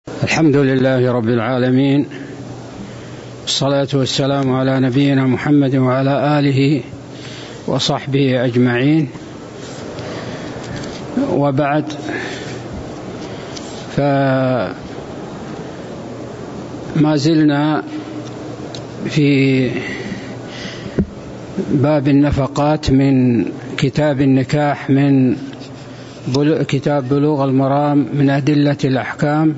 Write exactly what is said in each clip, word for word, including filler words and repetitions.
الحمد لله رب العالمين، والصلاة والسلام على نبينا محمد وعلى آله وصحبه أجمعين، وبعد. فما زلنا في باب النفقات من كتاب النكاح من كتاب بلوغ المرام من أدلة الأحكام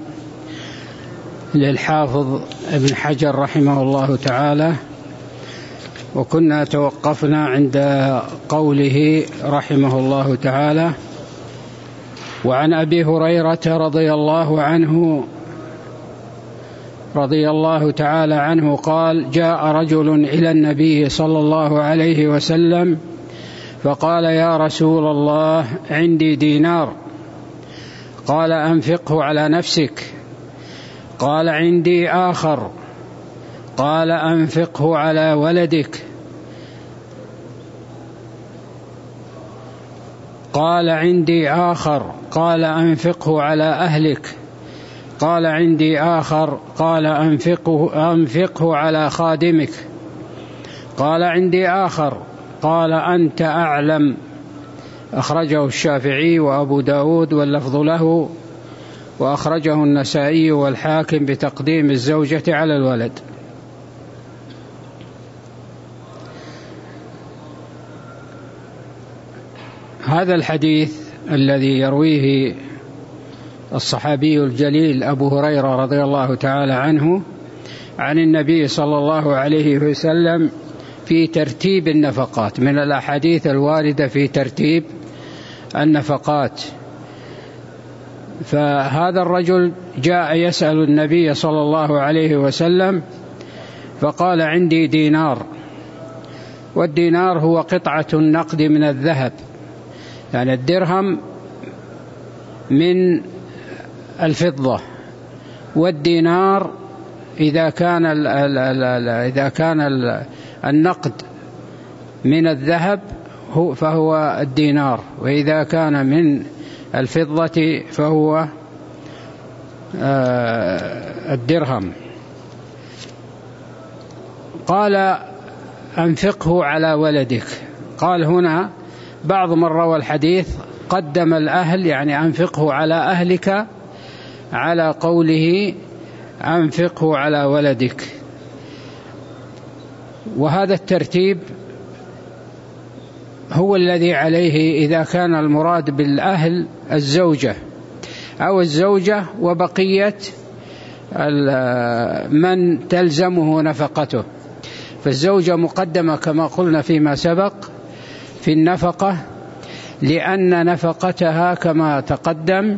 للحافظ ابن حجر رحمه الله تعالى، وكنا توقفنا عند قوله رحمه الله تعالى: وعن أبي هريرة رضي الله عنه رضي الله تعالى عنه قال: جاء رجل إلى النبي صلى الله عليه وسلم فقال: يا رسول الله، عندي دينار. قال: أنفقه على نفسك. قال: عندي آخر. قال: أنفقه على ولدك. قال: عندي آخر. قال: أنفقه على أهلك. قال: عندي آخر. قال: أنفقه, أنفقه على خادمك. قال: عندي آخر. قال: أنت أعلم. أخرجه الشافعي وأبو داود واللفظ له، وأخرجه النسائي والحاكم بتقديم الزوجة على الولد. هذا الحديث الذي يرويه الصحابي الجليل أبو هريرة رضي الله تعالى عنه عن النبي صلى الله عليه وسلم في ترتيب النفقات، من الأحاديث الواردة في ترتيب النفقات. فهذا الرجل جاء يسأل النبي صلى الله عليه وسلم فقال: عندي دينار. والدينار هو قطعة النقد من الذهب، يعني الدرهم من الفضة، والدينار إذا كان ال ال ال إذا كان ال النقد من الذهب فهو الدينار، وإذا كان من الفضة فهو الدرهم. قال: أنفقه على ولدك. قال هنا بعض من روى الحديث قدم الأهل، يعني أنفقه على أهلك، على قوله أنفقه على ولدك. وهذا الترتيب هو الذي عليه إذا كان المراد بالأهل الزوجة أو الزوجة وبقية من تلزمه نفقته. فالزوجة مقدمة كما قلنا فيما سبق في النفقة، لأن نفقتها كما تقدم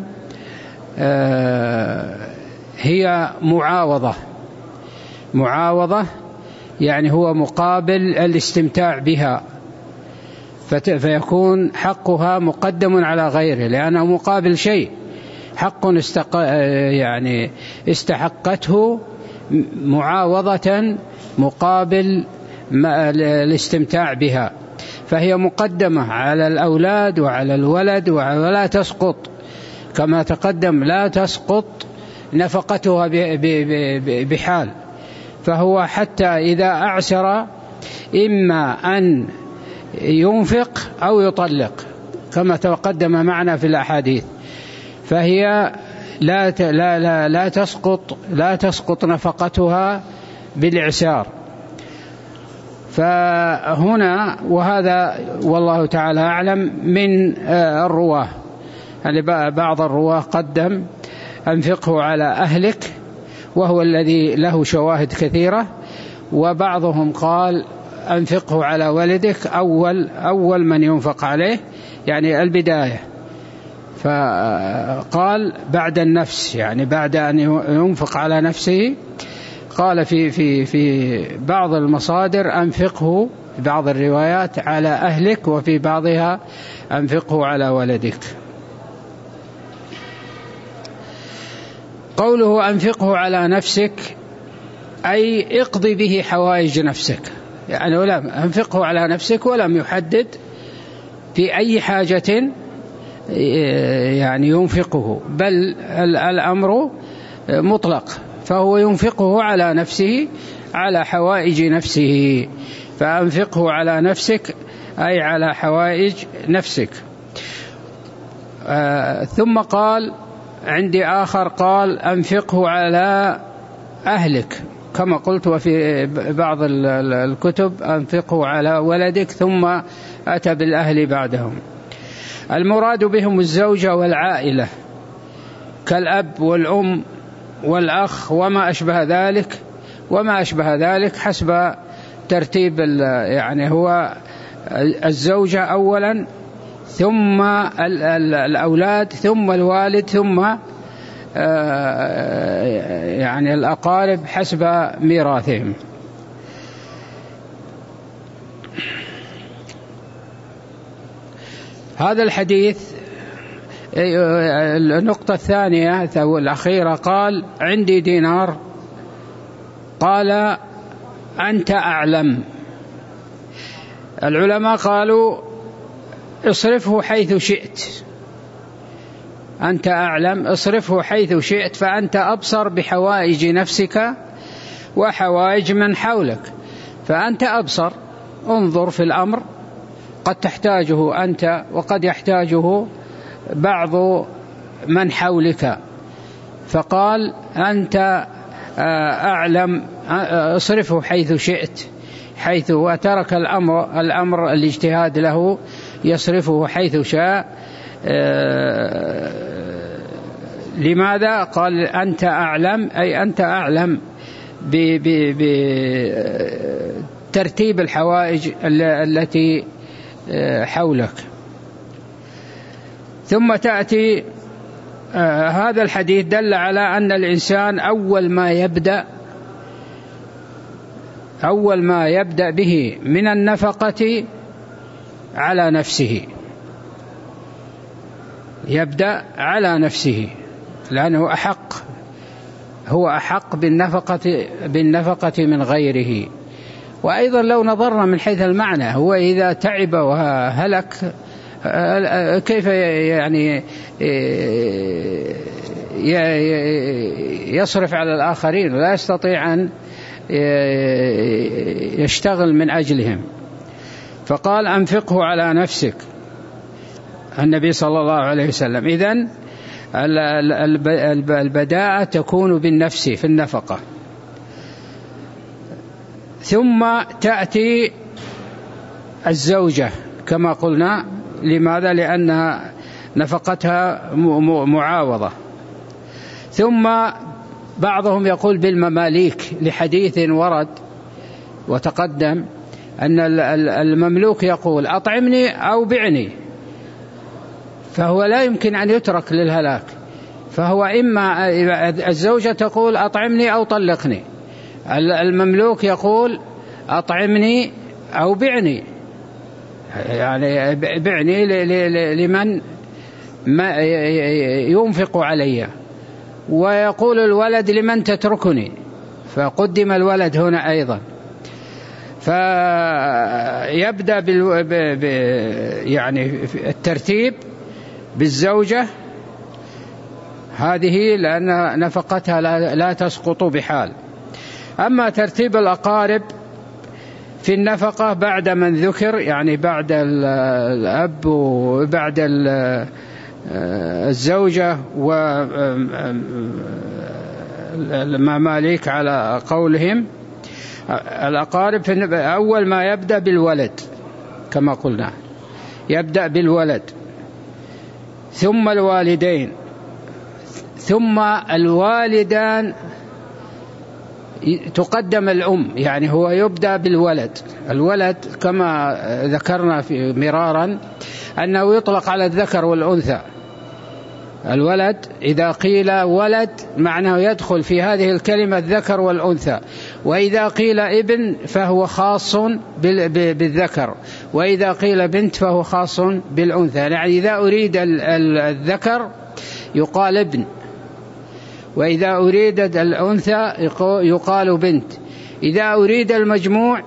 هي معاوضة. معاوضة يعني هو مقابل الاستمتاع بها، فيكون حقها مقدم على غيره لأنه مقابل شيء، حق استق... يعني استحقته معاوضة مقابل الاستمتاع بها، فهي مقدمة على الأولاد وعلى الولد، ولا تسقط كما تقدم، لا تسقط نفقتها بحال. فهو حتى إذا أعسر إما أن ينفق أو يطلق كما تقدم معنا في الأحاديث، فهي لا لا لا لا تسقط لا تسقط نفقتها بالإعسار. فهنا وهذا والله تعالى أعلم من الرواه، يعني بعض الرواه قدم أنفقه على أهلك، وهو الذي له شواهد كثيرة، وبعضهم قال أنفقه على ولدك، أول أول من ينفق عليه، يعني البداية. فقال بعد النفس، يعني بعد أن ينفق على نفسه. قال في في في بعض المصادر أنفقه، في بعض الروايات على أهلك، وفي بعضها أنفقه على ولدك. قوله أنفقه على نفسك أي اقضي به حوائج نفسك، يعني ولم أنفقه على نفسك ولم يحدد في أي حاجة يعني ينفقه، بل الأمر مطلق، فهو ينفقه على نفسه على حوائج نفسه. فأنفقه على نفسك أي على حوائج نفسك. آه ثم قال عندي آخر قال أنفقه على أهلك كما قلت، وفي بعض الكتب أنفقه على ولدك، ثم أتى بالأهل بعدهم. المراد بهم الزوجة والعائلة كالأب والأم والأخ وما أشبه ذلك وما أشبه ذلك حسب ترتيب، يعني هو الزوجة أولا، ثم الأولاد، ثم الوالد، ثم يعني الأقارب حسب ميراثهم. هذا الحديث. النقطة الثانية والأخيرة قال عندي دينار، قال أنت أعلم. العلماء قالوا اصرفه حيث شئت، أنت أعلم، اصرفه حيث شئت، فأنت أبصر بحوائج نفسك وحوائج من حولك، فأنت أبصر، انظر في الأمر، قد تحتاجه أنت وقد يحتاجه بعض من حولك. فقال أنت أعلم، اصرفه حيث شئت، حيث وترك الأمر الأمر الاجتهاد له، يصرفه حيث شاء. لماذا؟ قال أنت أعلم، أي أنت أعلم بترتيب الحوائج التي حولك. ثم تأتي آه هذا الحديث دل على أن الإنسان أول ما يبدأ أول ما يبدأ به من النفقة على نفسه، يبدأ على نفسه، لأنه أحق، هو أحق بالنفقة بالنفقة من غيره. وأيضا لو نظرنا من حيث المعنى، هو إذا تعب وهلك كيف يعني يصرف على الآخرين؟ لا يستطيع أن يشتغل من أجلهم. فقال أنفقه على نفسك النبي صلى الله عليه وسلم. إذن البداءة تكون بالنفس في النفقة. ثم تأتي الزوجة كما قلنا. لماذا؟ لأن نفقتها معاوضة. ثم بعضهم يقول بالمماليك، لحديث ورد وتقدم أن المملوك يقول أطعمني أو بعني، فهو لا يمكن أن يترك للهلاك، فهو إما الزوجة تقول أطعمني أو طلقني، المملوك يقول أطعمني أو بعني، يعني بعني لمن ما ينفق علي، ويقول الولد لمن تتركني، فقدم الولد هنا أيضا. فيبدأ بال... ب... ب... يعني الترتيب بالزوجة هذه، لأن نفقتها لا... لا تسقط بحال. أما ترتيب الأقارب في النفقة بعد من ذكر، يعني بعد الأب وبعد الزوجة والمماليك على قولهم، الأقارب في أول ما يبدأ بالولد كما قلنا، يبدأ بالولد، ثم الوالدين، ثم الوالدان، تقدم الأم، يعني هو يبدأ بالولد. الولد كما ذكرنا في مرارا أنه يطلق على الذكر والأنثى. الولد إذا قيل ولد معناه يدخل في هذه الكلمة الذكر والأنثى، وإذا قيل ابن فهو خاص بالذكر، وإذا قيل بنت فهو خاص بالأنثى. يعني إذا أريد الذكر يقال ابن، وإذا أريد الأنثى يقال بنت. إذا أريد المجموع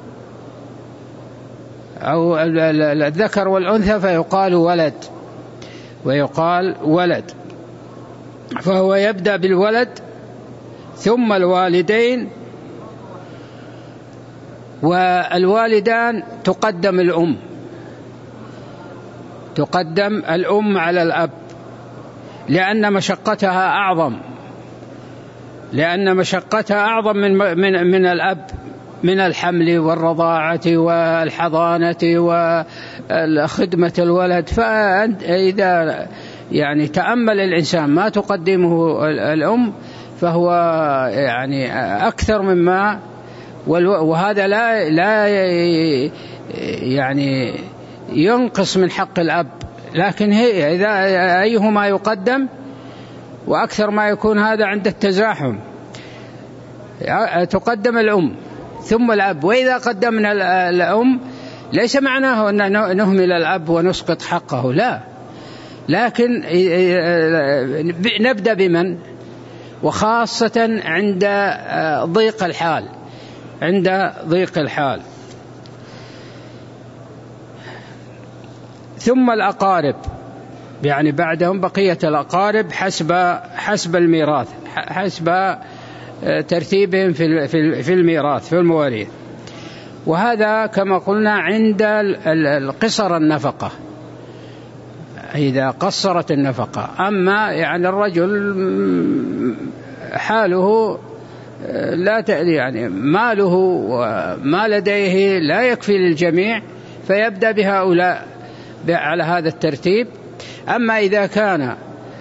أو الذكر والأنثى فيقال ولد، ويقال ولد. فهو يبدأ بالولد ثم الوالدين، والوالدان تقدم الأم، تقدم الأم على الأب لأن مشقتها أعظم، لأن مشقتها أعظم من من من الأب، من الحمل والرضاعة والحضانة وخدمة الولد. فإذا يعني تأمل الإنسان ما تقدمه الأم فهو يعني أكثر مما، وهذا لا لا يعني ينقص من حق الأب، لكن هي إذا أيهما يقدم وأكثر ما يكون هذا عند التزاحم، تقدم الأم ثم الأب. وإذا قدمنا الأم ليس معناه أن نهمل الأب ونسقط حقه، لا، لكن نبدأ بمن، وخاصة عند ضيق الحال، عند ضيق الحال. ثم الأقارب، يعني بعدهم بقية الأقارب حسب حسب الميراث، حسب ترتيبهم في في الميراث في المواريث. وهذا كما قلنا عند القصر النفقة، إذا قصرت النفقة. أما يعني الرجل حاله لا يعني ماله وما لديه لا يكفي للجميع، فيبدأ بهؤلاء على هذا الترتيب. أما إذا كان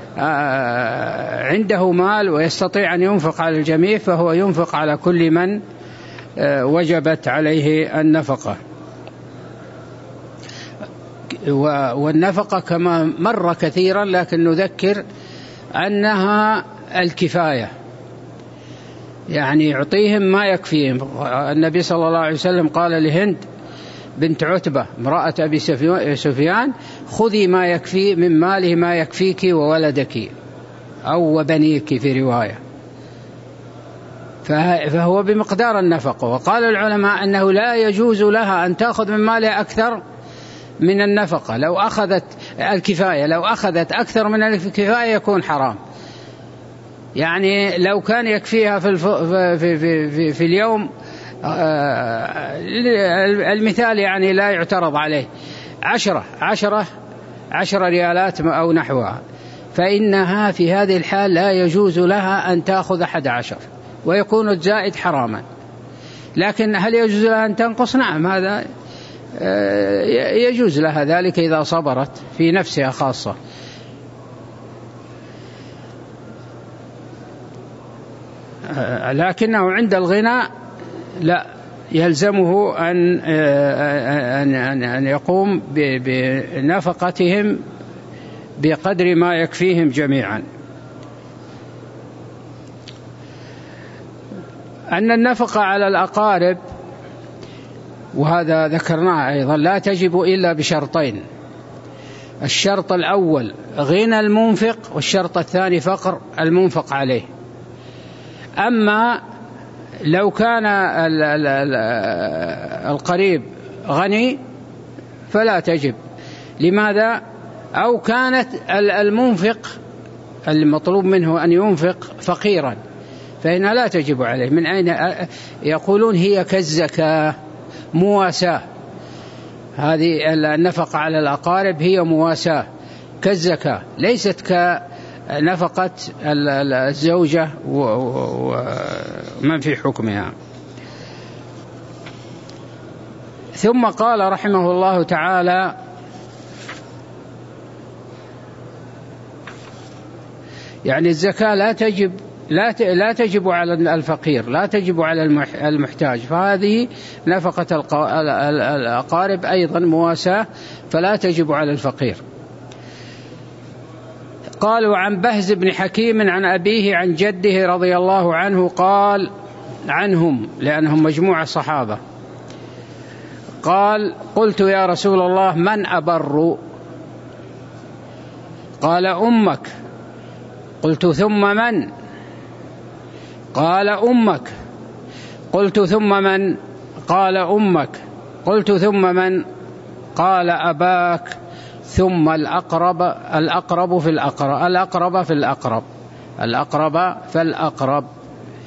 عنده مال ويستطيع أن ينفق على الجميع فهو ينفق على كل من وجبت عليه النفقة. والنفقة كما مر كثيرا، لكن نذكر أنها الكفاية، يعني يعطيهم ما يكفيهم. النبي صلى الله عليه وسلم قال لهند بنت عتبة امرأة أبي سفيان: خذي ما يكفي من ماله ما يكفيك وولدك أو وبنيك في رواية، فهو بمقدار النفقة. وقال العلماء أنه لا يجوز لها أن تأخذ من مالها أكثر من النفقة. لو أخذت الكفاية، لو أخذت أكثر من الكفاية يكون حرام. يعني لو كان يكفيها في, الف... في, في, في, في اليوم، المثال يعني لا يعترض عليه، عشرة عشرة عشرة ريالات أو نحوها، فإنها في هذه الحال لا يجوز لها أن تأخذ أحد عشر، ويكون الزائد حراما. لكن هل يجوز لها أن تنقص؟ نعم، هذا يجوز لها ذلك إذا صبرت في نفسها خاصة. لكنه عند الغنى لا، يلزمه أن أن أن يقوم بنفقتهم بقدر ما يكفيهم جميعا. أن النفقة على الأقارب، وهذا ذكرناه أيضا، لا تجب إلا بشرطين: الشرط الأول غنى المنفق، والشرط الثاني فقر المنفق عليه. أما لو كان القريب غني فلا تجب. لماذا؟ أو كانت المنفق المطلوب منه أن ينفق فقيرا فإنها لا تجب عليه. من أين؟ يقولون هي كالزكاة، مواساة. هذه النفقة على الأقارب هي مواساة كالزكاة، ليست كنفقة الزوجة ومن في حكمها. ثم قال رحمه الله تعالى: يعني الزكاة لا تجب لا لا تجب على الفقير، لا تجب على المحتاج، فهذه نفقة الأقارب أيضا مواساة، فلا تجب على الفقير. قالوا: عن بهز بن حكيم عن أبيه عن جده رضي الله عنه قال عنهم، لأنهم مجموعة صحابة، قال: قلت يا رسول الله من أبر؟ قال: أمك. قلت: ثم من؟ قال: أمك. قلت: ثم من؟ قال: أمك. قلت: ثم من؟ قال: أباك. ثم الأقرب الأقرب في الأقرب الأقرب في الأقرب الأقرب فالأقرب.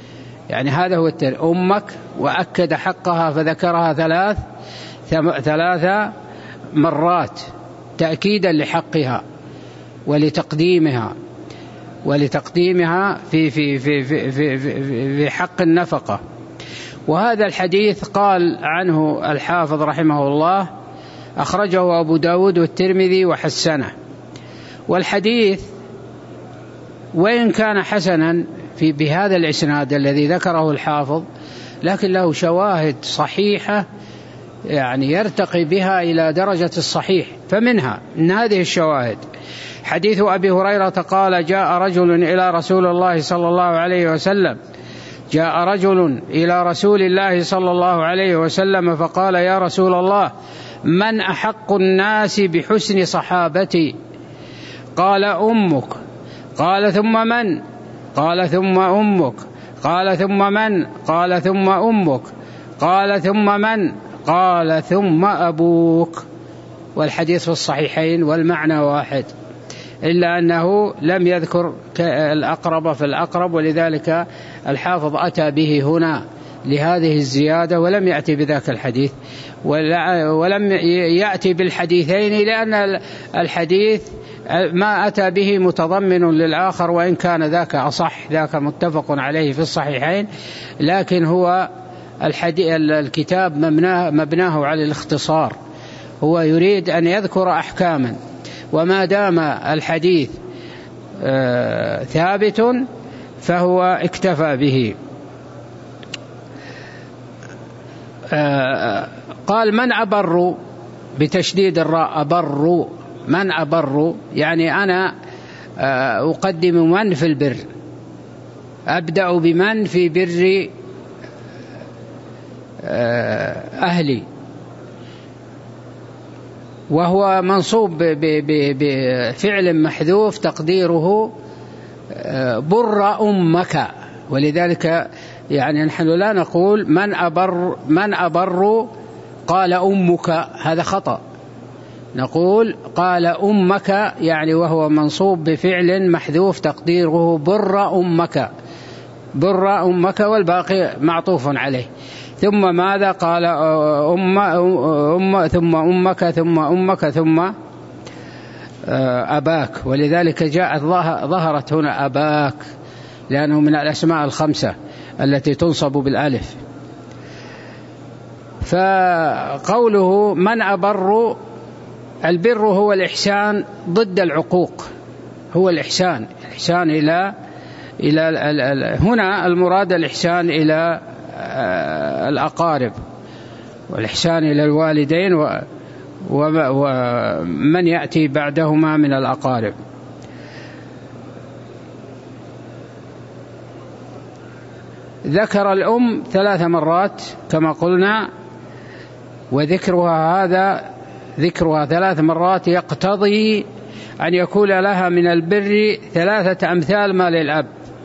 يعني هذا هو التر أمك، وأكد حقها فذكرها ثلاث ثلاث مرات تأكيدا لحقها ولتقديمها ولتقديمها في في في في في, في, في حق النفقة. وهذا الحديث قال عنه الحافظ رحمه الله أخرجه أبو داود والترمذي وحسنه. والحديث وإن كان حسنا في بهذا الإسناد الذي ذكره الحافظ، لكن له شواهد صحيحة يعني يرتقي بها إلى درجة الصحيح. فمنها من هذه الشواهد حديث أبي هريرة قال: جاء رجل إلى رسول الله صلى الله عليه وسلم جاء رجل إلى رسول الله صلى الله عليه وسلم فقال: يا رسول الله، من أحق الناس بحسن صحابتي؟ قال: أمك. قال: ثم من؟ قال: ثم أمك. قال: ثم من؟ قال: ثم أمك. قال: ثم من؟ قال: ثم أبوك. والحديث في الصحيحين والمعنى واحد، إلا أنه لم يذكر الأقرب في الأقرب، ولذلك الحافظ أتى به هنا لهذه الزيادة ولم يأتي بذاك الحديث، ولم يأتي بالحديثين لأن الحديث ما أتى به متضمن للآخر، وإن كان ذاك أصح، ذاك متفق عليه في الصحيحين، لكن هو الكتاب مبناه, مبناه على الاختصار، هو يريد أن يذكر أحكاما، وما دام الحديث آه ثابت فهو اكتفى به. آه قال: من أبر، بتشديد الراء، أبر، من أبر يعني أنا آه أقدم من في البر، أبدأ بمن في بر آه أهلي، وهو منصوب بفعل محذوف تقديره بر أمك. ولذلك يعني نحن لا نقول من أبر من أبر قال أمك، هذا خطأ، نقول قال أمك، يعني وهو منصوب بفعل محذوف تقديره بر أمك، بر أمك، والباقي معطوف عليه. ثم ماذا؟ قال أم, أم ثم أمك ثم أمك ثم أباك. ولذلك جاءت ظهرت هنا أباك لأنه من الأسماء الخمسة التي تنصب بالألف. فقوله من أبر، البر هو الإحسان ضد العقوق، هو الإحسان، الإحسان إلى إلى هنا المراد الإحسان إلى الأقارب، والإحسان إلى الوالدين ومن يأتي بعدهما من الأقارب. ذكر الأم ثلاث مرات كما قلنا، وذكرها هذا ذكرها ثلاث مرات يقتضي أن يكون لها من البر ثلاثة أمثال ما للأب.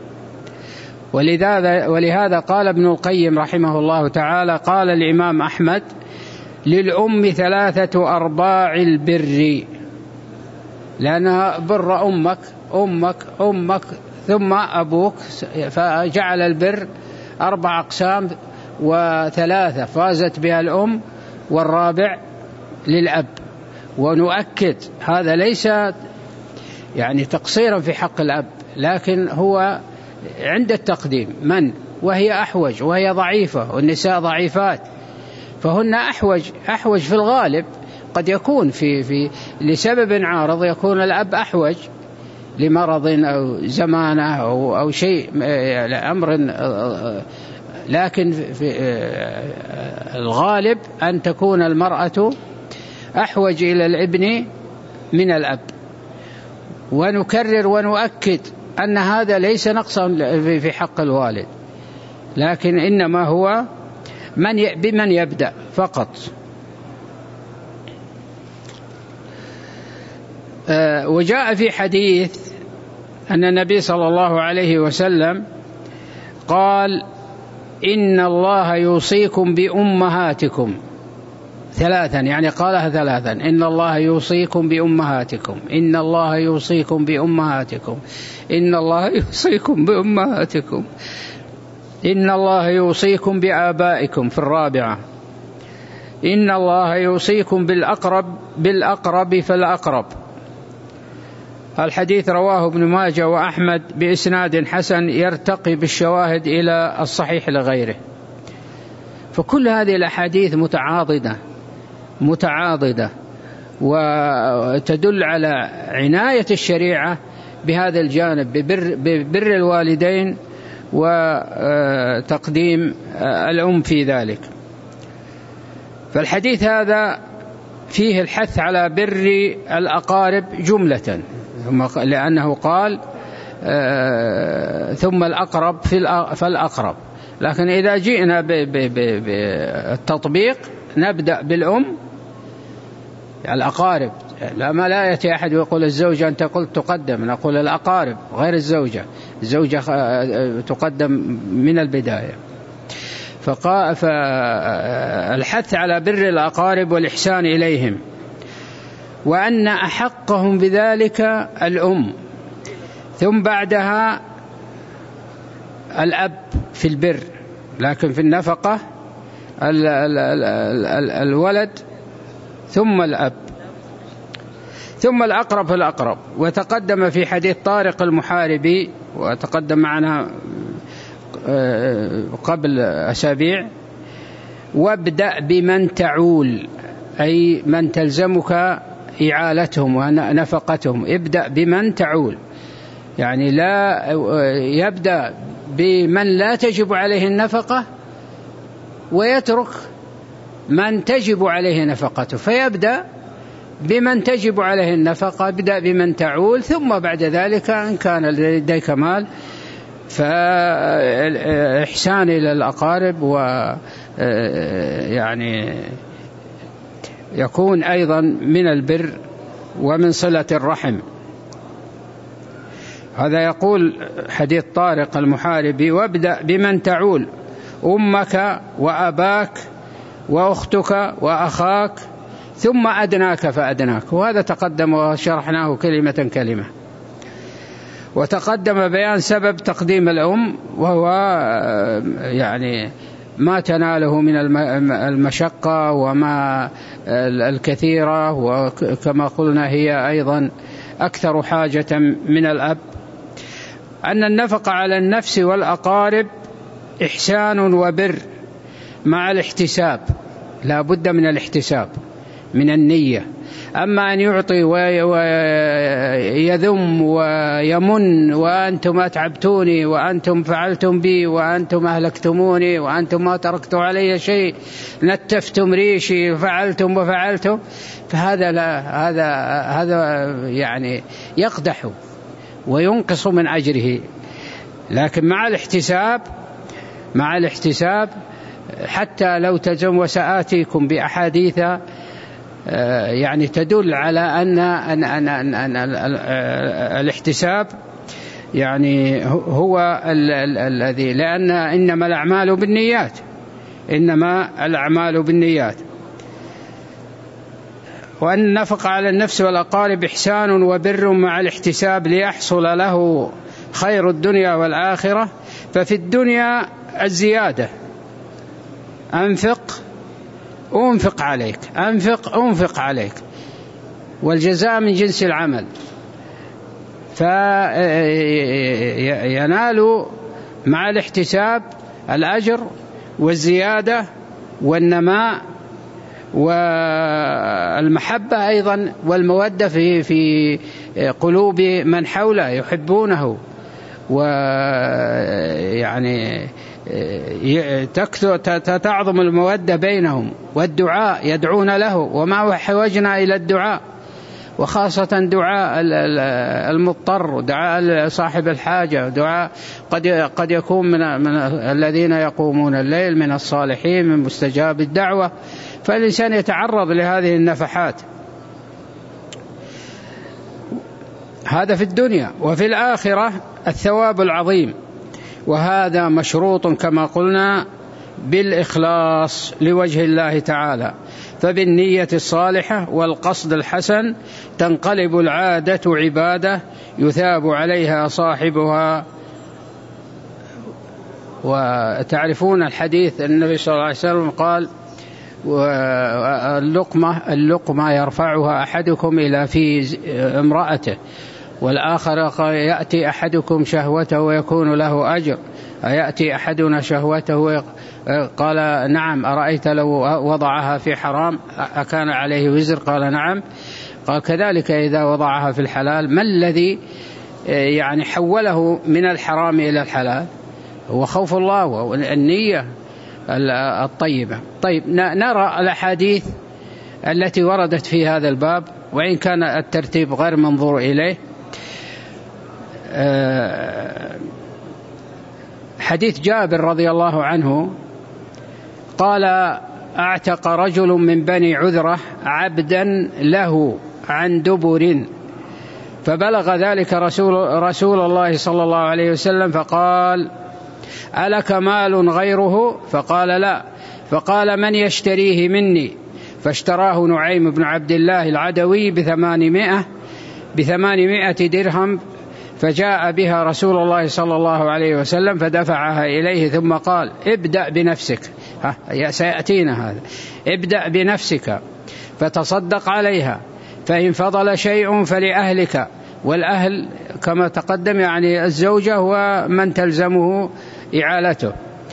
ولذا ولهذا قال ابن القيم رحمه الله تعالى: قال الإمام أحمد: للأم ثلاثة أرباع البر، لأنها بر أمك أمك أمك ثم أبوك، فجعل البر أربع أقسام، وثلاثة فازت بها الأم والرابع للأب. ونؤكد هذا ليس يعني تقصيرا في حق الأب، لكن هو عند التقديم من، وهي أحوج وهي ضعيفة، والنساء ضعيفات، فهن أحوج أحوج في الغالب. قد يكون في في لسبب عارض يكون الأب أحوج لمرض أو زمانة أو أو شيء أمر، لكن في الغالب أن تكون المرأة أحوج إلى الابن من الأب. ونكرر ونؤكد أن هذا ليس نقصا في حق الوالد، لكن إنما هو من بمن يبدأ فقط. وجاء في حديث أن النبي صلى الله عليه وسلم قال: إن الله يوصيكم بأمهاتكم ثلاثا، يعني قالها ثلاثا: إن الله يوصيكم بأمهاتكم، إن الله يوصيكم بأمهاتكم، إن الله يوصيكم بأمهاتكم. إن الله يوصيكم بآبائكم في الرابعة. إن الله يوصيكم بالأقرب بالأقرب فالأقرب. الحديث رواه ابن ماجه وأحمد بإسناد حسن يرتقي بالشواهد إلى الصحيح لغيره. فكل هذه الأحاديث متعاضدة متعاضدة وتدل على عناية الشريعة بهذا الجانب، ببر, ببر الوالدين وتقديم الأم في ذلك. فالحديث هذا فيه الحث على بر الأقارب جملة، لأنه قال ثم الأقرب فالأقرب. لكن إذا جئنا بالتطبيق نبدأ بالأم الأقارب. لما لا يأتي أحد ويقول الزوجة أنت قلت تقدم، نقول الأقارب غير الزوجة، الزوجة تقدم من البداية. فالحث على بر الأقارب والإحسان إليهم، وأن أحقهم بذلك الأم، ثم بعدها الأب في البر، لكن في النفقة الولد ثم الأب ثم الأقرب فالأقرب. وتقدم في حديث طارق المحاربي، وتقدم معنا قبل أسابيع، وابدأ بمن تعول، أي من تلزمك إعالتهم ونفقتهم. ابدأ بمن تعول، يعني لا يبدأ بمن لا تجب عليه النفقة ويترك من تجب عليه نفقته، فيبدأ بمن تجب عليه النفقة، ابدأ بمن تعول، ثم بعد ذلك إن كان لديك مال فإحسان إلى الأقارب، ويعني يكون أيضا من البر ومن صلة الرحم. هذا يقول حديث طارق المحاربي: وابدأ بمن تعول، أمك وأباك وأختك وأخاك ثم أدناك فأدناك. وهذا تقدم وشرحناه كلمة كلمة. وتقدم بيان سبب تقديم الأم، وهو يعني ما تناله من المشقة وما الكثيرة، وكما قلنا هي أيضا أكثر حاجة من الأب. أن النفقة على النفس والأقارب إحسان وبر مع الاحتساب، لا بد من الاحتساب من النية. أما أن يعطي ويذم ويمن وأنتم أتعبتوني وأنتم فعلتم بي وأنتم أهلكتموني وأنتم ما تركتوا علي شيء، نتفتم ريشي فعلتم وفعلتم، فهذا لا هذا هذا يعني يقدح وينقص من أجره. لكن مع الاحتساب مع الاحتساب حتى لو تزم، وسآتيكم بأحاديث يعني تدل على أن, أن, أن, أن, أن الاحتساب يعني هو الذي، لأن إنما الأعمال بالنيات إنما الأعمال بالنيات. وأن النفقة على النفس والأقارب إحسان وبر مع الاحتساب ليحصل له خير الدنيا والآخرة. ففي الدنيا الزيادة، أنفق أنفق عليك أنفق أنفق عليك، والجزاء من جنس العمل، فينال مع الاحتساب الأجر والزيادة والنماء والمحبة أيضا والمودة في في قلوب من حوله، يحبونه، ويعني تكثر تعظم المودة بينهم، والدعاء يدعون له، وما حوجنا إلى الدعاء، وخاصة دعاء المضطر، دعاء صاحب الحاجة، دعاء قد قد يكون من من الذين يقومون الليل، من الصالحين، من مستجاب الدعوة. فالإنسان يتعرض لهذه النفحات. هذا في الدنيا. وفي الآخرة الثواب العظيم، وهذا مشروط كما قلنا بالإخلاص لوجه الله تعالى. فبالنية الصالحة والقصد الحسن تنقلب العادة عبادة يثاب عليها صاحبها وتعرفون الحديث النبي صلى الله عليه وسلم قال اللقمة اللقمة يرفعها أحدكم إلى في امرأته، والآخر يأتي أحدكم شهوته ويكون له أجر، أيأتي أحدنا شهوته؟ قال نعم. أرأيت لو وضعها في حرام أكان عليه وزر؟ قال نعم. قال كذلك إذا وضعها في الحلال، ما الذي يعني حوله من الحرام إلى الحلال؟ هو خوف الله والنية الطيبة. طيب نرى الأحاديث التي وردت في هذا الباب، وإن كان الترتيب غير منظور إليه. حديث جابر رضي الله عنه قال اعتق رجل من بني عذرة عبدا له عن دبر، فبلغ ذلك رسول, رسول الله صلى الله عليه وسلم فقال ألك مال غيره؟ فقال لا. فقال من يشتريه مني؟ فاشتراه نعيم بن عبد الله العدوي بثمانمائة بثمانمائة درهم، فجاء بها رسول الله صلى الله عليه وسلم فدفعها إليه، ثم قال ابدأ بنفسك، ها سيأتينا هذا، ابدأ بنفسك فتصدق عليها، فإن فضل شيء فلأهلك، والأهل كما تقدم يعني الزوجة ومن تلزمه إعالته،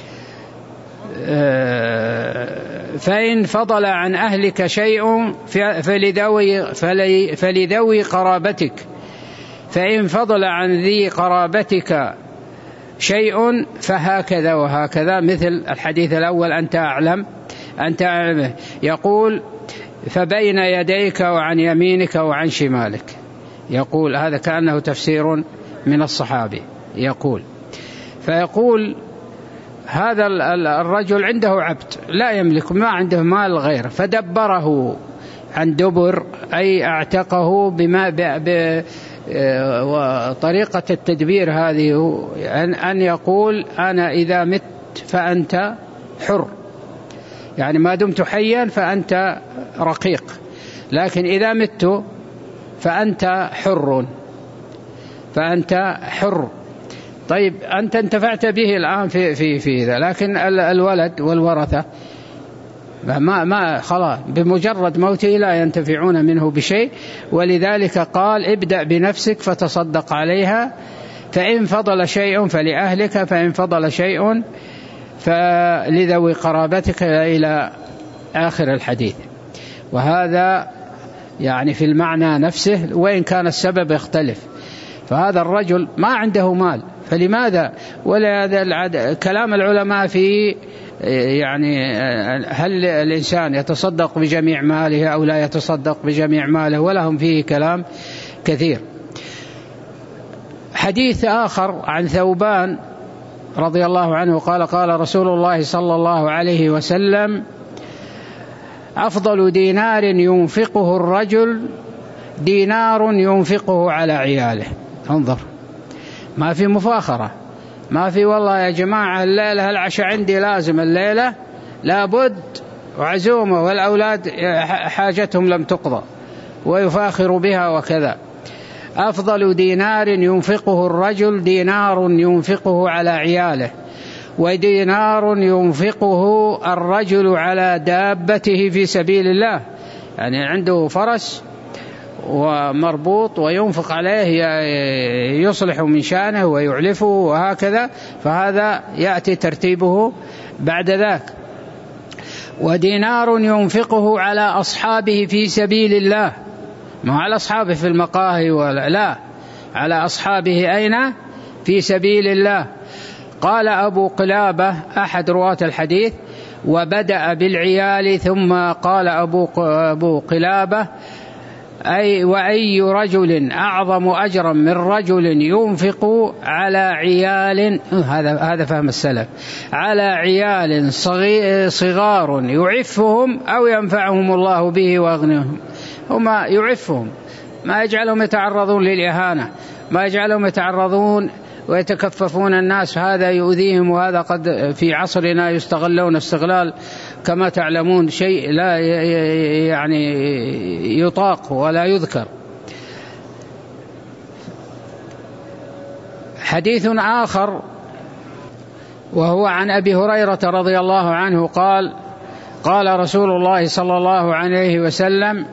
فإن فضل عن أهلك شيء فلذوي, فلذوي قرابتك، فإن فضل عن ذي قرابتك شيء فهكذا وهكذا، مثل الحديث الأول أنت أعلم أنت أعلم. يقول فبين يديك وعن يمينك وعن شمالك، يقول هذا كأنه تفسير من الصحابي يقول. فيقول هذا الرجل عنده عبد لا يملك، ما عنده مال غيره، فدبره عن دبر أي اعتقه بما ب وطريقة التدبير هذه أن يقول أنا إذا مت فأنت حر، يعني ما دمت حيا فأنت رقيق، لكن إذا مت فأنت حر فأنت حر. طيب أنت انتفعت به الآن في في في ذا، لكن الولد والورثة ما ما خلاص بمجرد موته لا ينتفعون منه بشيء، ولذلك قال ابدأ بنفسك فتصدق عليها، فإن فضل شيء فلأهلك، فإن فضل شيء فلذوي قرابتك إلى آخر الحديث. وهذا يعني في المعنى نفسه، وإن كان السبب يختلف. فهذا الرجل ما عنده مال، فلماذا؟ ولهذا كلام العلماء في يعني هل الإنسان يتصدق بجميع ماله أو لا يتصدق بجميع ماله، ولهم فيه كلام كثير. حديث آخر عن ثوبان رضي الله عنه قال قال رسول الله صلى الله عليه وسلم أفضل دينار ينفقه الرجل دينار ينفقه على عياله. انظر، ما في مفاخرة، ما في والله يا جماعة الليلة العشاء عندي لازم الليلة لابد وعزومة والأولاد حاجتهم لم تقضى ويفاخر بها وكذا. أفضل دينار ينفقه الرجل دينار ينفقه على عياله، ودينار ينفقه الرجل على دابته في سبيل الله، يعني عنده فرس ومربوط وينفق عليه يصلح من شأنه ويعلفه وهكذا، فهذا يأتي ترتيبه بعد ذاك. ودينار ينفقه على أصحابه في سبيل الله، ما على أصحابه في المقاهي ولا لا، على أصحابه أين؟ في سبيل الله. قال أبو قلابة أحد رواة الحديث وبدأ بالعيال ثم قال أبو أبو قلابة أي وأي رجل أعظم أجرا من رجل ينفق على عيال، هذا هذا فهم السلف، على عيال صغار يعفهم أو ينفعهم الله به وأغنيهم. هما يعفهم، ما يجعلهم يتعرضون للإهانة، ما يجعلهم يتعرضون ويتكففون الناس، هذا يؤذيهم، وهذا قد في عصرنا يستغلون استغلال كما تعلمون شيء لا يعني يطاق ولا يذكر. حديث آخر وهو عن أبي هريرة رضي الله عنه قال قال رسول الله صلى الله عليه وسلم: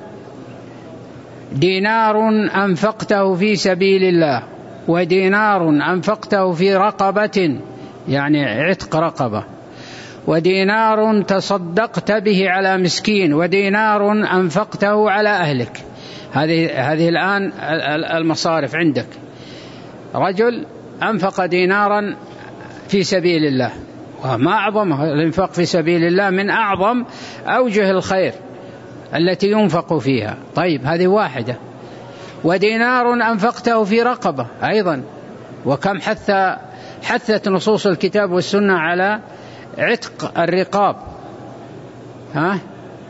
دينار أنفقته في سبيل الله، ودينار أنفقته في رقبة يعني عتق رقبة، ودينار تصدقت به على مسكين، ودينار أنفقته على أهلك. هذه هذه الآن المصارف عندك. رجل أنفق دينارا في سبيل الله، وما أعظمه الإنفاق في سبيل الله، من أعظم أوجه الخير التي ينفق فيها. طيب هذه واحدة. ودينار أنفقته في رقبة أيضا، وكم حث حثت نصوص الكتاب والسنة على عتق الرقاب. ها؟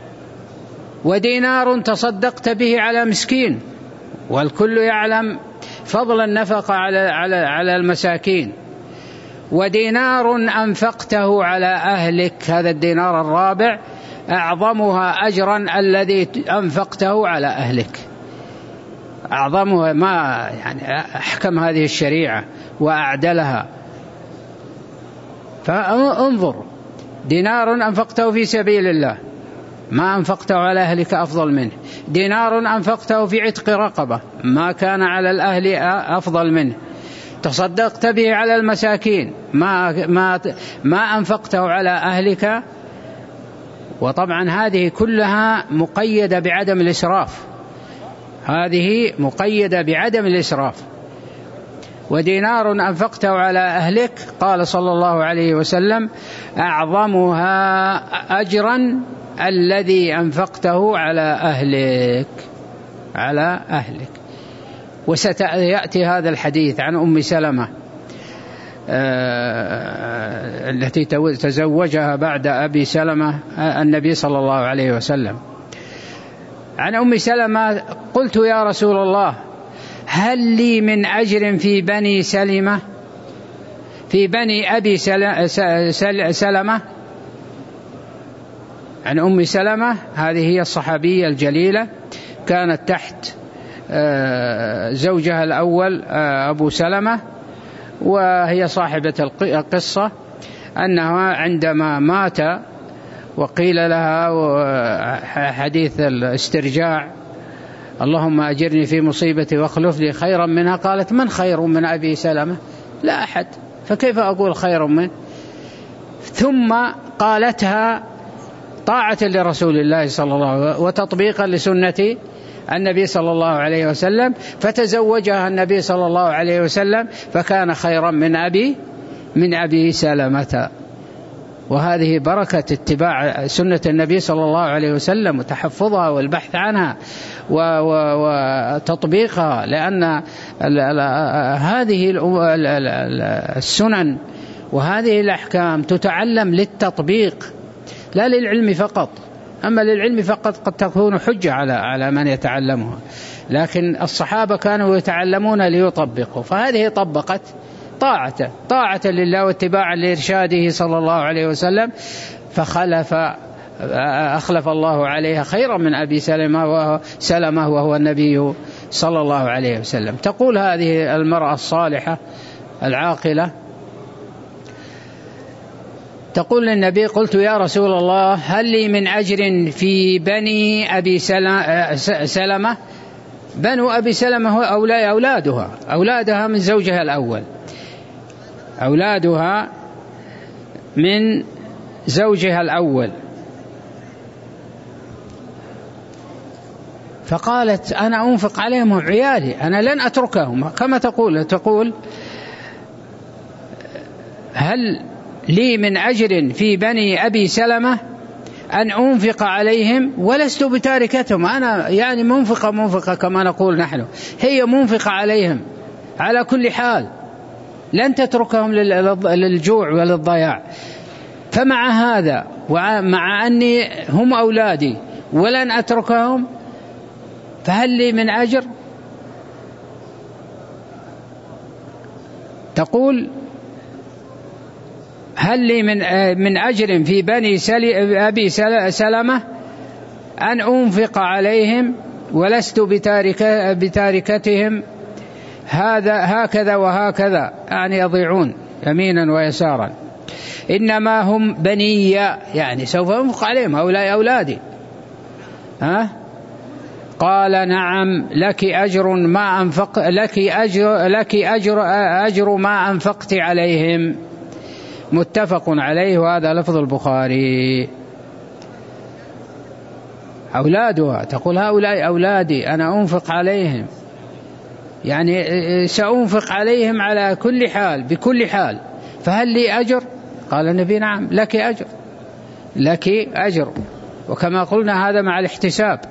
ودينار تصدقت به على مسكين، والكل يعلم فضل النفقة على على على المساكين. ودينار أنفقته على أهلك، هذا الدينار الرابع أعظمها أجرا الذي أنفقته على أهلك، أعظمها، ما يعني أحكم هذه الشريعة وأعدلها. فانظر، دينار أنفقته في سبيل الله ما أنفقته على أهلك أفضل منه، دينار أنفقته في عتق رقبة ما كان على الأهل أفضل منه، تصدقت به على المساكين ما ما ما أنفقته على أهلك. وطبعا هذه كلها مقيدة بعدم الإسراف، هذه مقيدة بعدم الإسراف. ودينار أنفقته على أهلك قال صلى الله عليه وسلم: أعظمها أجرا الذي أنفقته على أهلك، على أهلك. وسيأتي هذا الحديث عن أم سلمة آه التي تزوجها بعد أبي سلمة النبي صلى الله عليه وسلم. عن أم سلمة: قلت يا رسول الله هل لي من أجر في بني سلمة في بني أبي سلمة. عن أم سلمة، هذه هي الصحابية الجليلة، كانت تحت زوجها الأول أبو سلمة، وهي صاحبة القصة، أنها عندما مات وقيل لها حديث الاسترجاع: اللهم أجرني في مصيبتي واخلف لي خيرا منها، قالت: من خير من أبي سلمة؟ لا أحد، فكيف أقول خير منه؟ ثم قالتها طاعة لرسول الله صلى الله عليه وسلم وتطبيقا لسنة النبي صلى الله عليه وسلم، فتزوجها النبي صلى الله عليه وسلم فكان خيرا من أبي من أبي سلمة. وهذه بركة اتباع سنة النبي صلى الله عليه وسلم وتحفظها والبحث عنها وتطبيقها، لأن هذه السنن وهذه الأحكام تتعلم للتطبيق لا للعلم فقط. أما للعلم فقط قد تكون حجة على على من يتعلمها، لكن الصحابة كانوا يتعلمون ليطبقوا، فهذه طبقت طاعة طاعة لله واتباعا لإرشاده صلى الله عليه وسلم، فخلف أخلف الله عليها خيرا من أبي سلمة وهو, سلمة وهو النبي صلى الله عليه وسلم. تقول هذه المرأة الصالحة العاقلة، تقول للنبي: قلت يا رسول الله هل لي من أجر في بني أبي سلمة. بنو أبي سلمة هو أولادها أولادها من زوجها الأول، أولادها من زوجها الأول. فقالت: أنا أنفق عليهم عيالي، أنا لن أتركهم. كما تقول تقول هل لي من أجر في بني أبي سلمة أن أنفق عليهم ولست بتاركتهم. أنا يعني منفقة منفقة كما نقول نحن، هي منفقة عليهم على كل حال، لن تتركهم للجوع وللضياع. فمع هذا ومع أني هم أولادي ولن أتركهم، فهل لي من أجر؟ تقول: هل لي من من أجر في بني أبي سلمة أن أنفق عليهم ولست بتارك بتاركتهم هذا هكذا وهكذا، يعني يضيعون يمينا ويسارا. إنما هم بني، يعني سوف أنفق عليهم، هؤلاء أولادي. ها؟ قال نعم لك أجر ما أنفق لك أجر لك أجر أجر ما أنفقت عليهم. متفق عليه، وهذا لفظ البخاري. أولادها، تقول هؤلاء أولادي أنا أنفق عليهم، يعني سأنفق عليهم على كل حال بكل حال، فهل لي أجر؟ قال النبي نعم لك أجر، لك أجر. وكما قلنا هذا مع الاحتساب.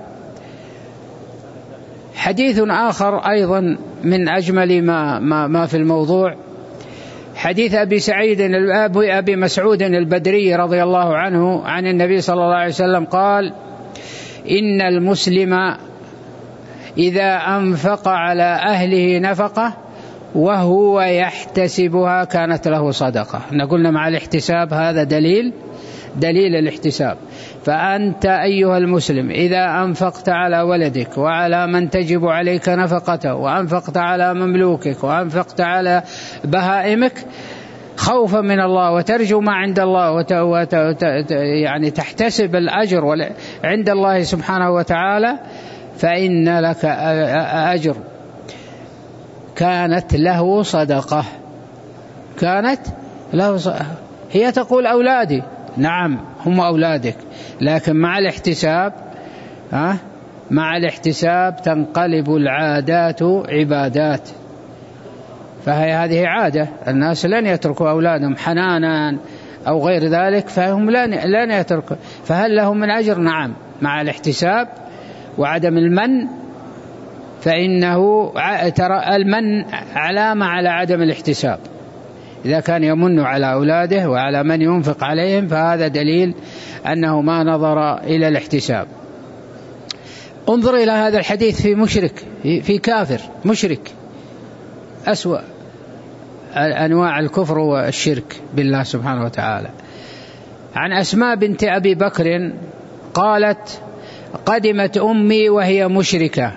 حديث آخر أيضا من أجمل ما, ما, ما في الموضوع، حديث أبي سعيد أبي مسعود البدري رضي الله عنه عن النبي صلى الله عليه وسلم قال: إن المسلم إذا أنفق على أهله نفقة وهو يحتسبها كانت له صدقة. قلنا مع الاحتساب هذا دليل دليل الاحتساب. فأنت أيها المسلم إذا أنفقت على ولدك وعلى من تجب عليك نفقته، وأنفقت على مملوكك، وأنفقت على بهائمك خوفا من الله وترجو ما عند الله وت... وت... وت... يعني تحتسب الأجر عند الله سبحانه وتعالى، فإن لك أجر، كانت له صدقة، كانت له صدقة. هي تقول أولادي، نعم هم أولادك، لكن مع الاحتساب ها مع الاحتساب تنقلب العادات عبادات. فهي هذه عادة، الناس لن يتركوا أولادهم حنانا أو غير ذلك، فهم لن لن يتركوا. فهل لهم من أجر؟ نعم، مع الاحتساب وعدم المن، فإنه ترى المن علامة على عدم الاحتساب. إذا كان يمن على أولاده وعلى من ينفق عليهم فهذا دليل أنه ما نظر إلى الاحتساب. انظر إلى هذا الحديث في مشرك، في كافر مشرك، أسوأ أنواع الكفر والشرك بالله سبحانه وتعالى. عن أسماء بنت أبي بكر قالت: قدمت أمي وهي مشركة،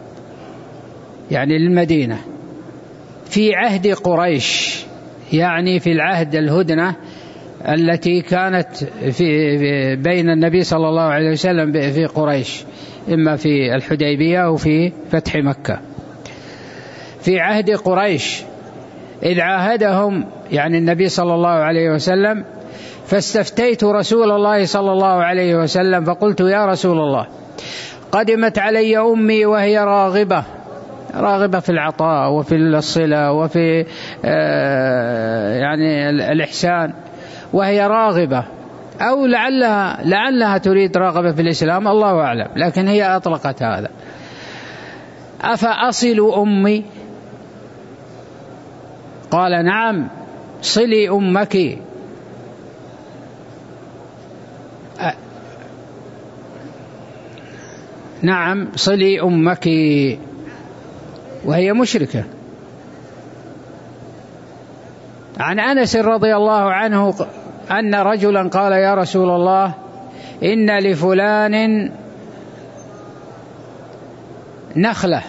يعني للمدينة، في عهد قريش، يعني في العهد الهدنة التي كانت في بين النبي صلى الله عليه وسلم في قريش، إما في الحديبية أو في فتح مكة. في عهد قريش إذ عاهدهم يعني النبي صلى الله عليه وسلم، فاستفتيت رسول الله صلى الله عليه وسلم فقلت: يا رسول الله، قدمت علي أمي وهي راغبة راغبة في العطاء وفي الصلة وفي يعني الإحسان، وهي راغبة، أو لعلها لعلها تريد راغبة في الإسلام، الله أعلم، لكن هي أطلقت هذا. أفأصل أمي؟ قال: نعم، صلي أمك. نعم صلي أمك، وهي مشركة. عن أنس رضي الله عنه أن رجلا قال: يا رسول الله، إن لفلان نخلة.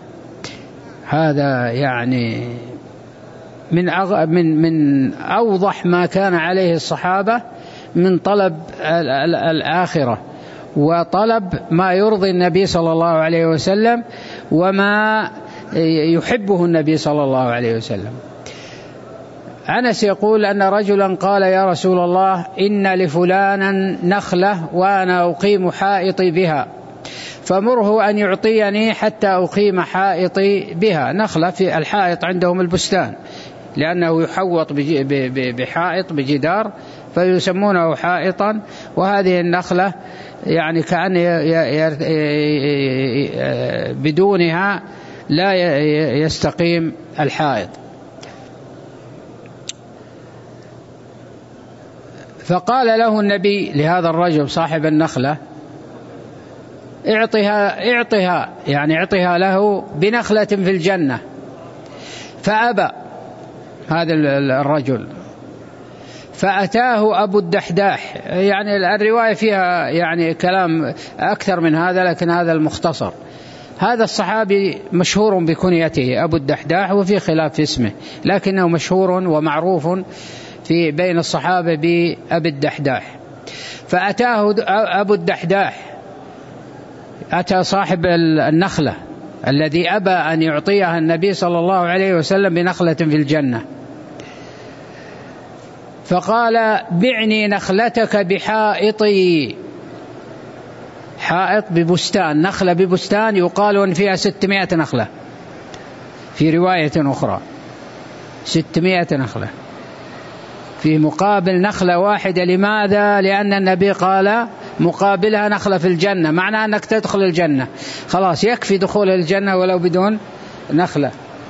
هذا يعني من أغ... من من أوضح ما كان عليه الصحابة من طلب الآخرة وطلب ما يرضي النبي صلى الله عليه وسلم وما يحبه النبي صلى الله عليه وسلم. أنس يقول أن رجلا قال: يا رسول الله، إن لفلانا نخلة وأنا أقيم حائطي بها، فمره أن يعطيني حتى أقيم حائطي بها. نخلة في الحائط عندهم البستان، لأنه يحوط بحائط بجدار فيسمونه حائطا، وهذه النخلة يعني كأن بدونها لا يستقيم الحائط. فقال له النبي لهذا الرجل صاحب النخلة: اعطها اعطها يعني اعطها له بنخلة في الجنة. فأبى هذا الرجل، فأتاه أبو الدحداح. يعني الرواية فيها يعني كلام أكثر من هذا، لكن هذا المختصر. هذا الصحابي مشهور بكنيته أبو الدحداح، وفي خلاف في اسمه، لكنه مشهور ومعروف في بين الصحابة بأبي الدحداح. فأتاه أبو الدحداح، أتى صاحب النخلة الذي أبى أن يعطيها النبي صلى الله عليه وسلم بنخلة في الجنة، فقال: بعني نخلتك بحائطي. حائط ببستان، نخلة ببستان يقال أن فيها ستمائة نخلة، في رواية أخرى ستمائة نخلة في مقابل نخلة واحدة. لماذا؟ لأن النبي قال مقابلها نخلة في الجنة، معنى أنك تدخل الجنة، خلاص يكفي دخول الجنة ولو بدون نخلة.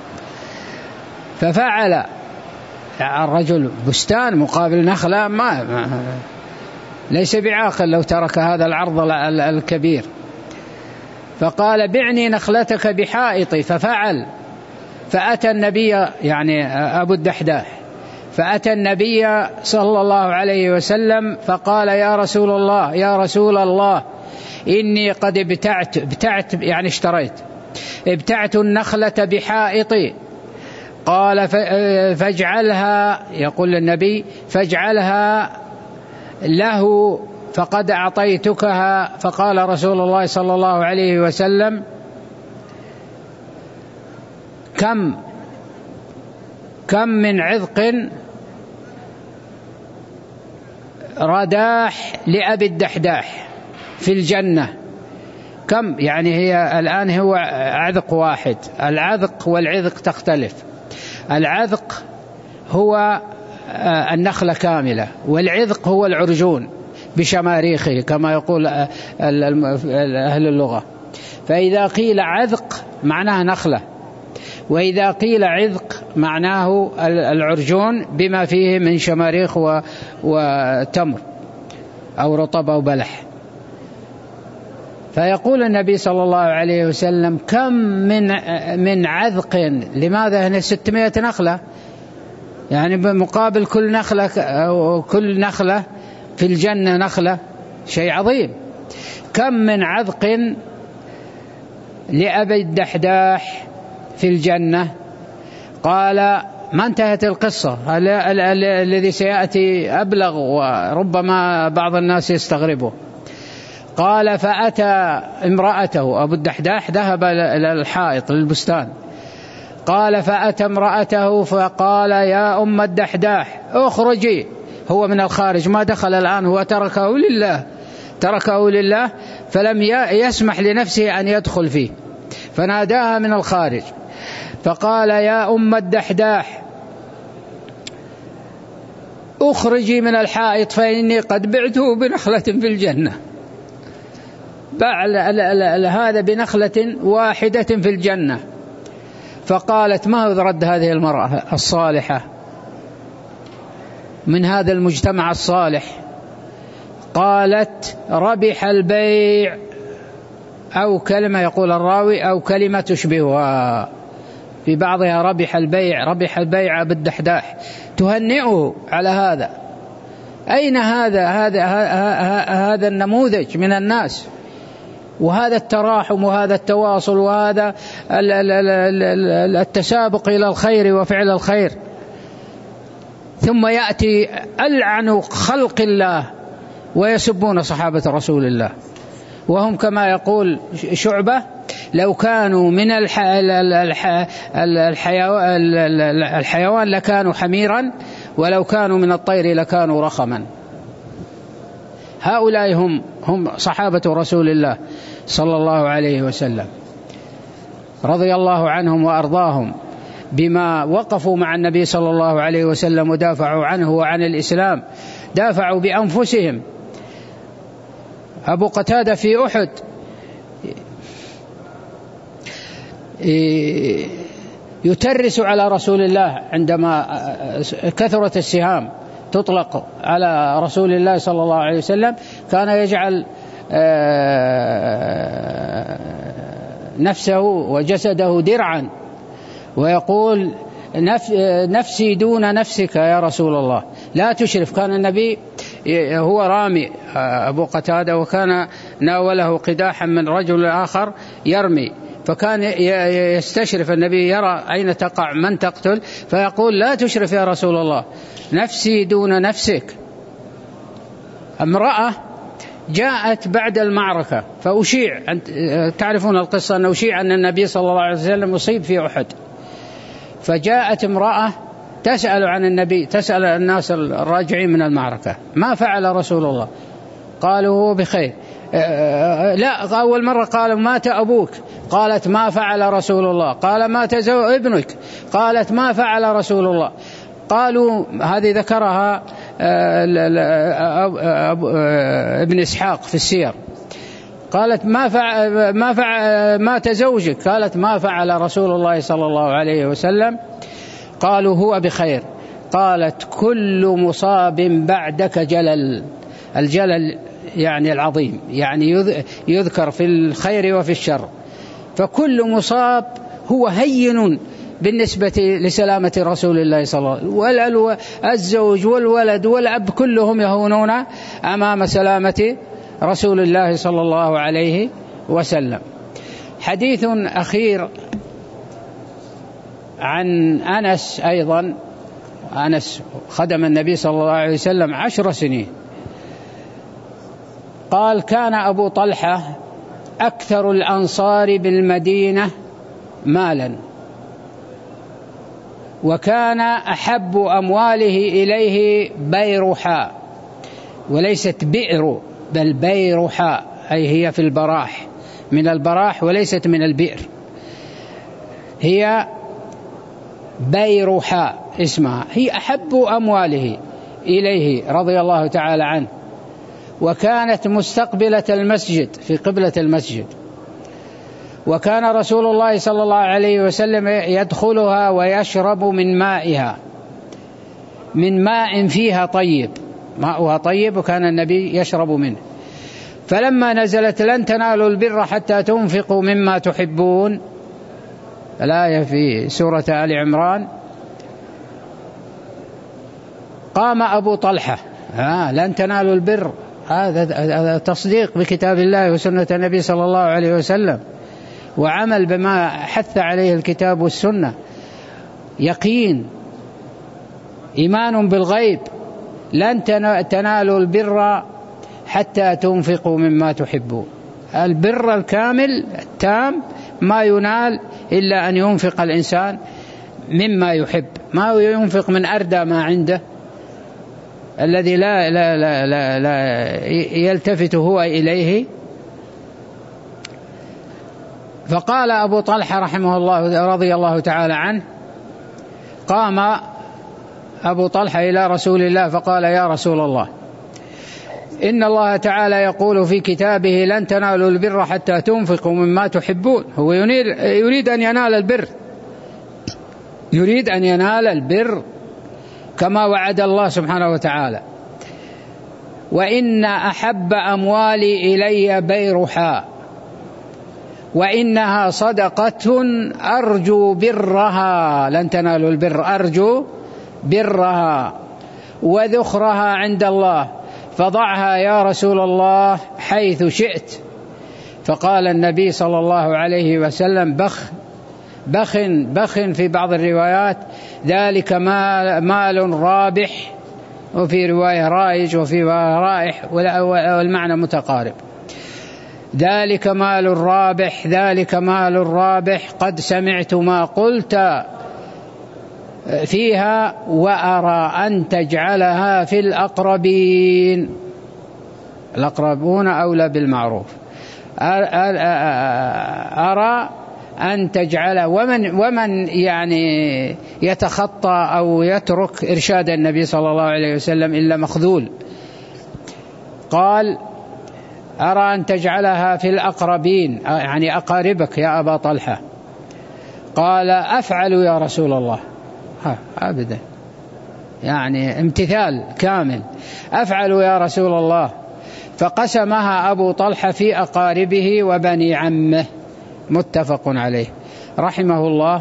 ففعل الرجل بستان مقابل نخلة، ما, ما ليس بعاقل لو ترك هذا العرض الكبير. فقال: بعني نخلتك بحائطي. ففعل، فأتى النبي، يعني أبو الدحداح، فأتى النبي صلى الله عليه وسلم فقال: يا رسول الله يا رسول الله إني قد ابتعت ابتعت يعني اشتريت ابتعت النخلة بحائطي. قال: فاجعلها، يقول النبي: فاجعلها له فقد أعطيتكها. فقال رسول الله صلى الله عليه وسلم: كم كم من عذق رداح لأبي الدحداح في الجنة. كم يعني هي الآن هو عذق واحد، العذق والعذق تختلف. العذق هو النخلة كاملة، والعذق هو العرجون بشماريخه كما يقول أهل اللغة. فإذا قيل عذق معناه نخلة، وإذا قيل عذق معناه العرجون بما فيه من شماريخ وتمر أو رطب أو بلح. فيقول النبي صلى الله عليه وسلم: كم من من عذق. لماذا؟ هنا ستمائة نخلة، يعني بمقابل كل نخلة أو كل نخلة في الجنة نخلة، شيء عظيم. كم من عذق لأبي الدحداح في الجنة. قال: ما انتهت القصة، الذي سيأتي أبلغ وربما بعض الناس يستغربه. قال: فأتى امرأته، أبو الدحداح ذهب إلى الحائط للبستان. قال: فأتى امرأته فقال: يا أم الدحداح اخرجي. هو من الخارج، ما دخل الآن، هو تركه لله تركه لله فلم يسمح لنفسه أن يدخل فيه، فناداها من الخارج فقال: يا أم الدحداح اخرجي من الحائط فإني قد بعته بنخلة في الجنة. باع هذا بنخلة واحدة في الجنة. فقالت: ما هو رد هذه المرأة الصالحة من هذا المجتمع الصالح؟ قالت: ربح البيع، أو كلمة يقول الراوي أو كلمة تشبهها في بعضها، ربح البيع ربح البيع بالدحداح، تهنئه على هذا. أين هذا هذا هذا النموذج من الناس، وهذا التراحم وهذا التواصل وهذا التسابق إلى الخير وفعل الخير؟ ثم يأتي ألعن خلق الله ويسبون صحابة رسول الله، وهم كما يقول شعبة: لو كانوا من الحيوان لكانوا حميرا، ولو كانوا من الطير لكانوا رخما. هؤلاء هم هم صحابة رسول الله صلى الله عليه وسلم، رضي الله عنهم وأرضاهم بما وقفوا مع النبي صلى الله عليه وسلم ودافعوا عنه وعن الإسلام، دافعوا بأنفسهم. أبو قتادة في أحد يترس على رسول الله عندما كثرت السهام تطلق على رسول الله صلى الله عليه وسلم، كان يجعل نفسه وجسده درعا ويقول: نفسي دون نفسك يا رسول الله، لا تشرف. كان النبي هو رامي أبو قتادة، وكان ناوله قداحا من رجل آخر يرمي، فكان يستشرف النبي يرى أين تقع من تقتل، فيقول لا تشرف يا رسول الله، نفسي دون نفسك. امرأة جاءت بعد المعركة فأشيع، تعرفون القصة، أن أشيع أن النبي صلى الله عليه وسلم أصيب في أحد، فجاءت امرأة تسأل عن النبي، تسأل الناس الراجعين من المعركة ما فعل رسول الله؟ قالوا هو بخير. لا، أول مرة قالوا مات أبوك، قالت ما فعل رسول الله. قال مات ابنك، قالت ما فعل رسول الله. قالوا هذه ذكرها ابن إسحاق في السير. قالت ما فعل ما فعل مات زوجك، قالت ما فعل رسول الله صلى الله عليه وسلم. قالوا هو بخير. قالت كل مصاب بعدك جلل، الجلل يعني العظيم، يعني يذكر في الخير وفي الشر، فكل مصاب هو هين بالنسبة لسلامة رسول الله صلى الله عليه وسلم. والزوج والولد والأب كلهم يهونون أمام سلامة رسول الله صلى الله عليه وسلم. حديث أخير عن أنس أيضا. أنس خدم النبي صلى الله عليه وسلم عشر سنين. قال كان أبو طلحة أكثر الأنصار بالمدينة مالا، وكان أحب أمواله إليه بيرحاء، وليست بئر بل بيرحاء، أي هي في البراح، من البراح وليست من البئر، هي بيرحاء اسمها، هي أحب أمواله إليه رضي الله تعالى عنه. وكانت مستقبلة المسجد، في قبلة المسجد، وكان رسول الله صلى الله عليه وسلم يدخلها ويشرب من مائها، من ماء فيها طيب، ماؤها طيب، وكان النبي يشرب منه. فلما نزلت لن تنالوا البر حتى تنفقوا مما تحبون، الآية في سورة آل عمران، قام أبو طلحة آه لن تنالوا البر، هذا تصديق بكتاب الله وسنة النبي صلى الله عليه وسلم، وعمل بما حث عليه الكتاب والسنة، يقين، إيمان بالغيب. لن تنالوا البر حتى تنفقوا مما تحبون. البر الكامل التام ما ينال إلا أن ينفق الإنسان مما يحب، ما ينفق من أردى ما عنده الذي لا, لا, لا, لا, لا يلتفت هو إليه. فقال أبو طلحة رحمه الله رضي الله تعالى عنه، قام أبو طلحة إلى رسول الله فقال يا رسول الله، إن الله تعالى يقول في كتابه لن تنالوا البر حتى تنفقوا مما تحبون. هو يريد أن ينال البر، يريد أن ينال البر كما وعد الله سبحانه وتعالى. وإن أحب أموالي إلي بيرحاء، وإنها صدقة أرجو برها، لن تنالوا البر أرجو برها، وذخرها عند الله، فضعها يا رسول الله حيث شئت. فقال النبي صلى الله عليه وسلم بخ بخ بخ في بعض الروايات، ذلك مال, مال رابح، وفي رواية رائج، وفي رائح، والمعنى متقارب. ذلك مال رابح، ذلك مال رابح، قد سمعت ما قلت فيها، وأرى أن تجعلها في الأقربين، الأقربون أولى بالمعروف، أرى أن تجعل، ومن, ومن يعني يتخطى أو يترك إرشاد النبي صلى الله عليه وسلم إلا مخذول. قال أرى أن تجعلها في الأقربين، يعني أقاربك يا أبا طلحة. قال أفعل يا رسول الله، ها أبدا، يعني امتثال كامل، أفعل يا رسول الله. فقسمها أبو طلحة في أقاربه وبني عمه، متفق عليه رحمه الله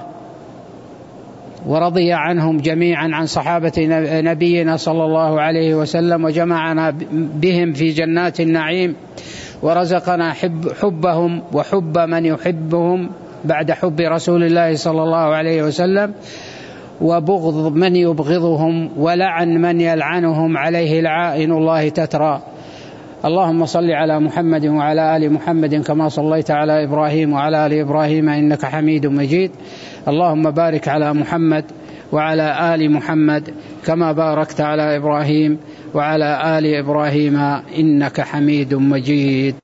ورضي عنهم جميعا، عن صحابة نبينا صلى الله عليه وسلم، وجمعنا بهم في جنات النعيم، ورزقنا حب حبهم وحب من يحبهم بعد حب رسول الله صلى الله عليه وسلم وبغض من يبغضهم ولعن من يلعنهم عليه لعائن الله تترى. اللهم صل على محمد وعلى آل محمد كما صليت على إبراهيم وعلى آل إبراهيم إنك حميد مجيد. اللهم بارك على محمد وعلى آل محمد كما باركت على إبراهيم وعلى آل إبراهيم إنك حميد مجيد.